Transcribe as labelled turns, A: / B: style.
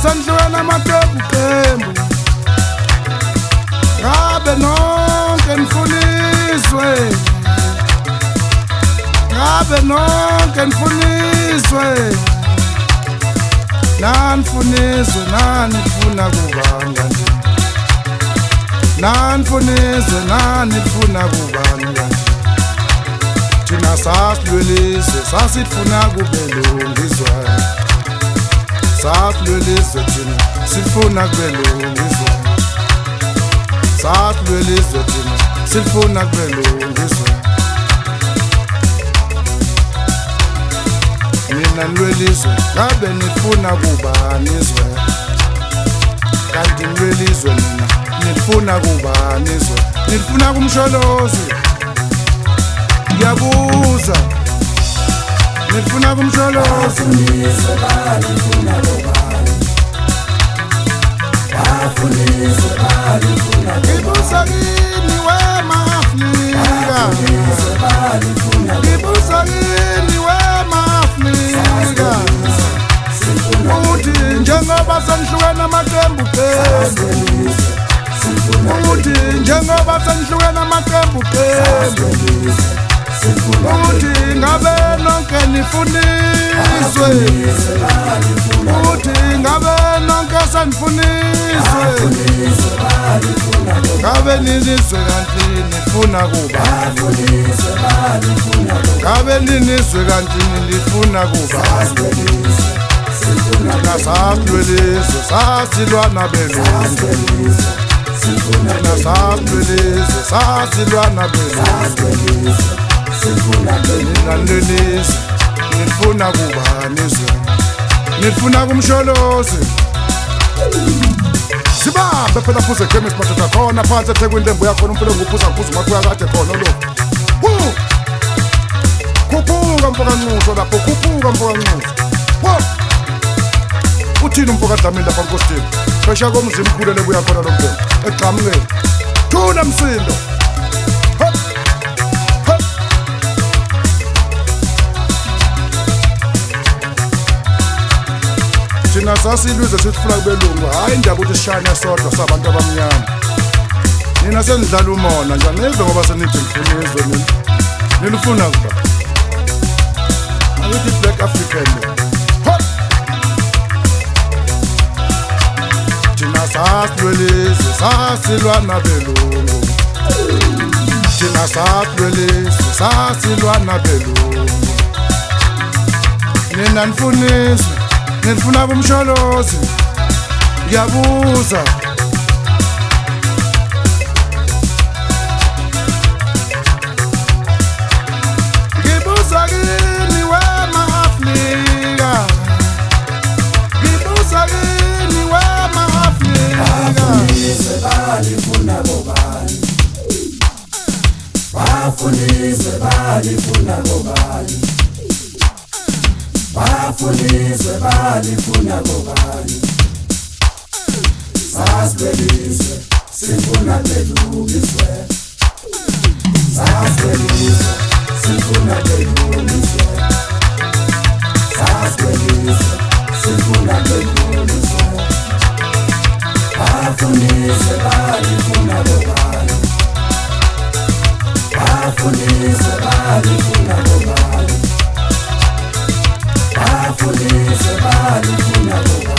A: senhlweni amaqembu ngabe nonke nifuniswe ngabe nonke nifuniswe nanfuniswe nanifuna kubanga nje nanfuniswe nanifuna kubanga nje thina sasilwelizwe sasifuna kubelungiswa sasilwelizwe thina sifuna kubelungiswa sasilwelizwe thina sifuna kubelungiswa mina nilwelizwe ngabe nifuna kubanizwe kanti nilwelizwe mina nifuna kubanizwe nifuna kumsholozi ngiyabuza nifuna kumsholozi
B: Bafunizwe balifuna kubani Bafunizwe balifuna
A: ngibuza kini wema-Afrika
B: Bafunizwe balifuna
A: ngibuza kini wema-Afrika uthi njengoba senihlukene amaqembu uthi njengoba senihlukene amaqembu uthi ngabe nonke nifuniswe uthi ngabe nonke senifuniswe ngabe ninizwe kanti nifuna kuba ngabe ninizwe kanti nifuna kuba thina sasilwelizwe sasilwana belungu thina sasilwelizwe sasilwana belungu nina nilwelizwe nifuna kubanizwe nifuna kumsholozi sibambe phela phuze chemist madoda khona phansi eThekwini lembu yakhona umfelo nguphuza ngiphuza umakuya kade khona lo khuphuka mfoka ncuso lapho khuphuka mfoka ncuso uthini umfoka Dlamini lapha enkosini phesha komzimkhulu lebuya khona lo mfelo egqamukeni thuna msindo thina sasilwizwe sifuna kubelungu hayi indaba ukuthi sishane sodwa sabantu abamnyama nina senidlala umona nje nizwe ngoba senithi nifunizwe nina nilufuna kuba angithi Black African thina sasilwelizwe sasilwana belungu thina sasilwelizwe sasilwana belungu nina nifuniswe nifuna kumsholozi ngiyabuza ngibuza kini wema-Afrika ngibuza kini wema-Afrika
B: Bafunizwe balifuna kubani Bafunizwe balifuna kubani Bafunizwe balifuna kubani Sasilwelizwe sifuna belungiswe Sasilwelizwe sifuna belungiswe Sasilwelizwe sifuna belungiswe Bafunizwe balifuna kubani Bafunizwe balifuna kubani Bafunizwe balifuna kubani